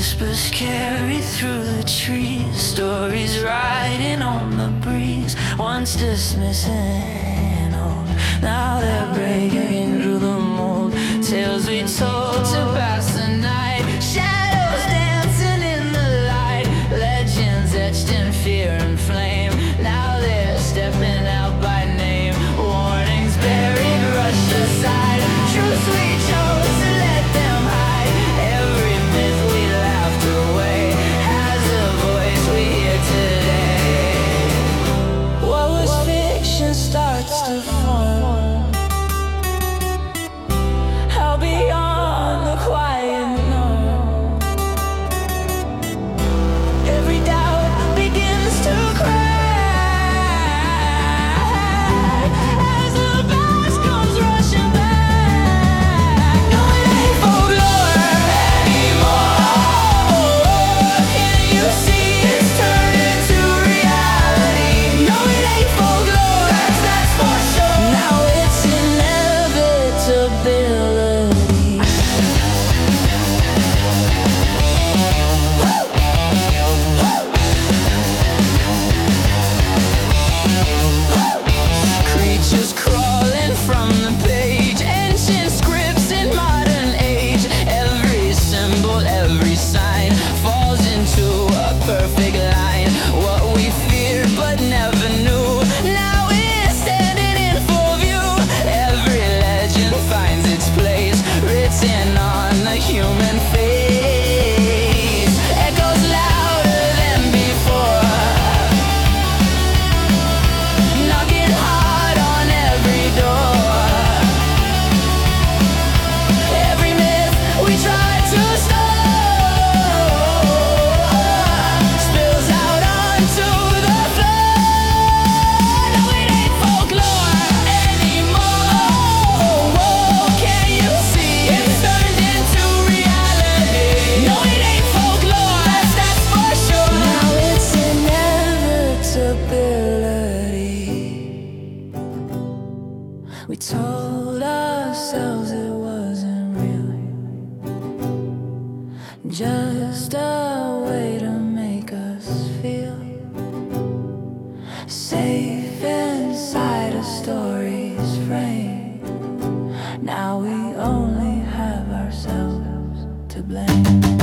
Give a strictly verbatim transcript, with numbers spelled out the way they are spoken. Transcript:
Whispers carry through the trees, stories riding on the breeze. Once dismissing old, now they're breaking through the mold. Tales we told to pass the night, shadows dancing in the light, legends etched in fear and flame. Now they're stepping out by name, warnings buried, rushed aside, truths we chose to let them hide. Every myth we laughed away has a voice we hear today. What was fiction starts to form, how beyond the quiet norm. Every doubt begins to crack as the past comes rushing back. No, it ain't folklore anymore. Can you see it's turning to reality? No, it ain't folklore, that's, that's for sure. Now it's inevitability. Creatures crawling from the page, ancient scripts in modern age. Every symbol, every sign falls into a perfect line. What we feared but never knew, now is standing in full view. Every legend finds its place, written on the human face. Echoes louder than before, knocking hard on every door. Every myth we try to stop spills out onto the floor. No, it ain't folklore anymore. Can you see it's turned into reality? No, it ain't folklore, that's, that's for sure. Now it's inevitability. We told ourselves it wasn't real, just a way to make us feel safe inside a story's frame. Now we only have ourselves to blame.